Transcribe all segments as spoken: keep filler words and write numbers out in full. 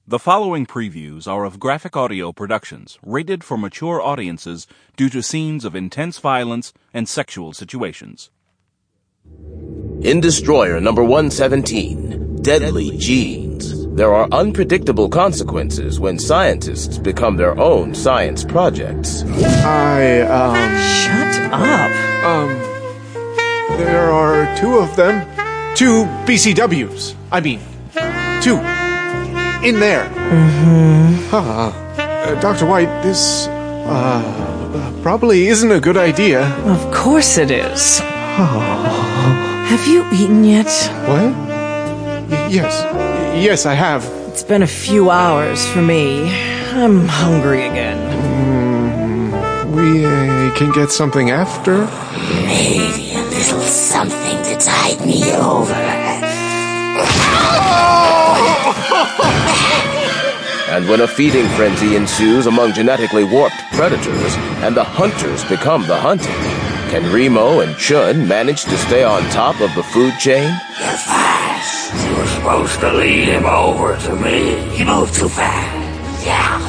The following previews are of Graphic Audio Productions, rated for mature audiences due to scenes of intense violence and sexual situations. In Destroyer number one seventeen, Deadly Genes, there are unpredictable consequences when scientists become their own science projects. I, um... Shut up. Um... There are two of them. Two B C Ws. I mean, two. In there. Mm-hmm. Uh, uh, Doctor White, this, uh, probably isn't a good idea. Of course it is. Have you eaten yet? What? Y- yes. Y- yes, I have. It's been a few hours for me. I'm hungry again. Mm, we uh, can get something after? Maybe a little something to tide me over. And when a feeding frenzy ensues among genetically warped predators, and the hunters become the hunted, can Remo and Chun manage to stay on top of the food chain? You're fast. You were supposed to lead him over to me. He moved too fast. Yeah.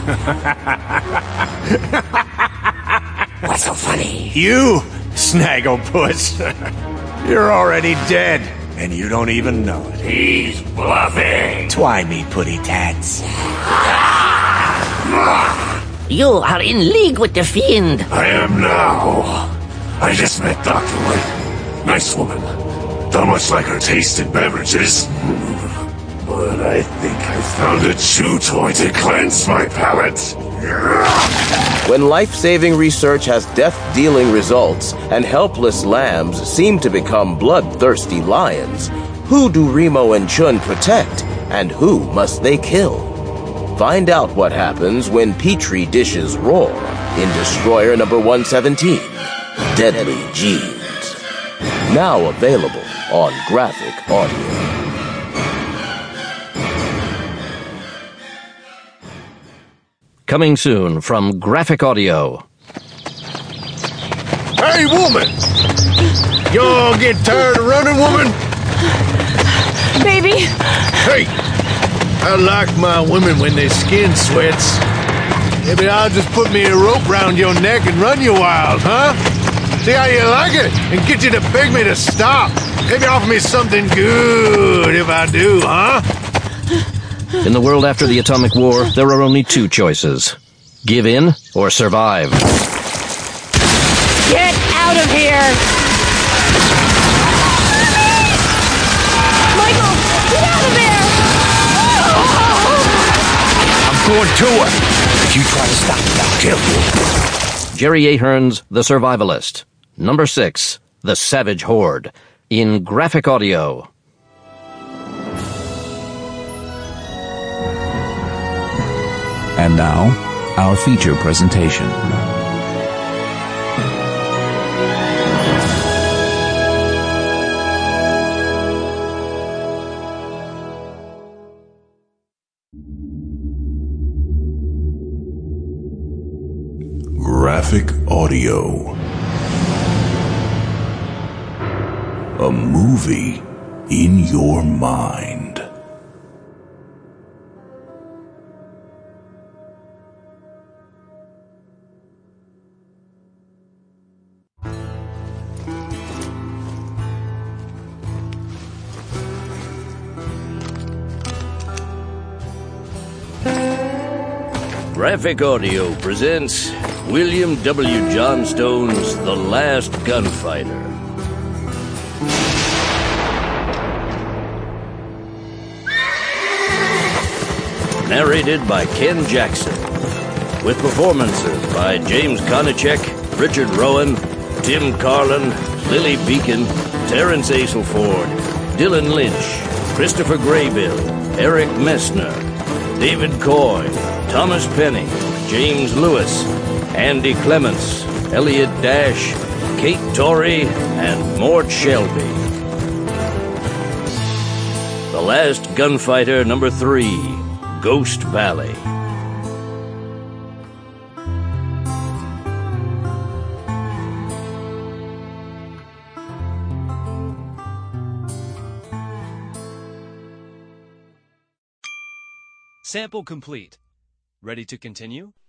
What's so funny? You, Snagglepuss. You're already dead, and you don't even know it. He's bluffing. Twy me, putty tats. You are in league with the Fiend. I am now. I just met Doctor White. Nice woman. Don't much like her taste in beverages. But I think I found a chew toy to cleanse my palate. When life-saving research has death-dealing results and helpless lambs seem to become bloodthirsty lions, who do Remo and Chun protect, and who must they kill? Find out what happens when Petri dishes roar in Destroyer number one seventeen, Deadly Genes. Now available on Graphic Audio. Coming soon from Graphic Audio. Hey, woman! You all get tired of running, woman? Baby! Hey! I like my women when their skin sweats. Maybe I'll just put me a rope round your neck and run you wild, huh? See how you like it? And get you to beg me to stop. Maybe offer me something good if I do, huh? In the world after the atomic war, there are only two choices. Give in or survive. Get out of here! Michael, get out of there! I'm going to her. If you try to stop me, I'll kill you. Jerry Ahern's The Survivalist. Number six, The Savage Horde. In Graphic Audio. And now, our feature presentation. Graphic Audio. A movie in your mind. Graphic Audio presents William W. Johnstone's The Last Gunfighter. Narrated by Ken Jackson, with performances by James Konachek, Richard Rowan, Tim Carlin, Lily Beacon, Terrence Aselford, Dylan Lynch, Christopher Graybill, Eric Messner, David Coy, Thomas Penny, James Lewis, Andy Clements, Elliot Dash, Kate Torrey, and Mort Shelby. The Last Gunfighter number three, Ghost Valley. Sample complete. Ready to continue?